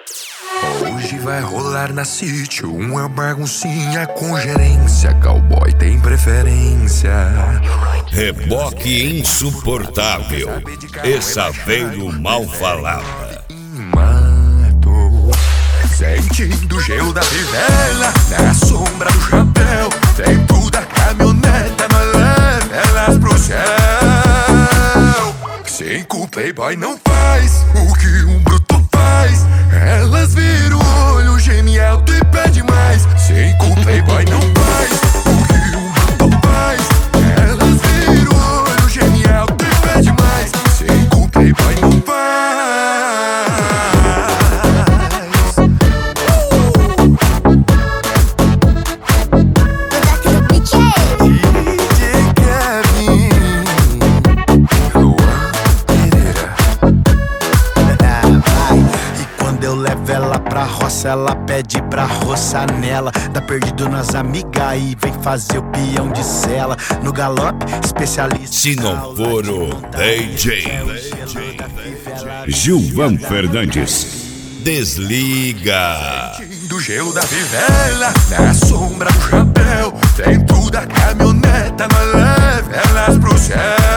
Hoje vai rolar na City uma baguncinha com gerência. Cowboy tem preferência. Reboque insuportável. Essa veio mal falada. Mato, sentindo o gelo da fivela, na sombra do chapéu. Dentro da caminhoneta, nós leva elas pro céu. Cinco playboy não faz o que um bruto faz. Elas viram o olho, geme alto e pede mais. Cinco playboy não faz o que um bruto faz. Elas viram o olho, geme alto e pede mais. Cinco playboy não faz. Ela pra roça, ela pede pra roçar nela. Tá perdido nas amigas e vem fazer o peão de cela. No galope, especialista. Se não for o DJ Gilvan Fernandes. Desliga. Do gelo da fivela, na sombra do chapéu. Dentro da caminhoneta, nós leva elas pro céu.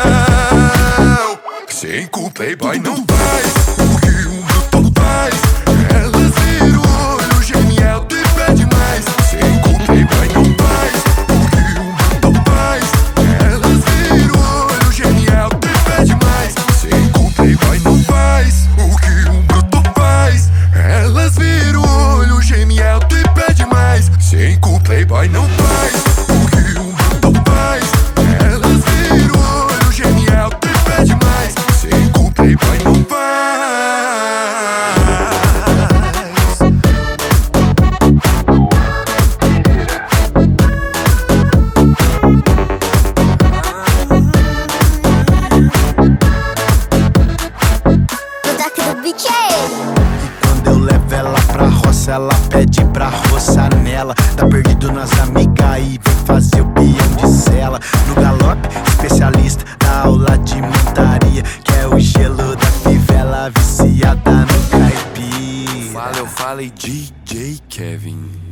Cinco playboy não faz o que um bruto faz. Elas viram o olho, geme alto e pede mais. Cinco playboy não faz o que um bruto faz. Elas viram o olho, geme alto e pede mais. Cinco playboy não faz o que um bruto faz. Elas viram o olho, geme alto e pede mais. Cinco playboy não faz o que um bruto faz. Elas viram o olho, geme alto e pede mais. Cinco playboy não faz. Ela pede pra roçar nela. Tá perdido nas amigas e vem fazer o peão de cela. No galope, especialista da aula de montaria, que é o gelo da fivela viciada no caipira. Fala, eu falei DJ Kevin.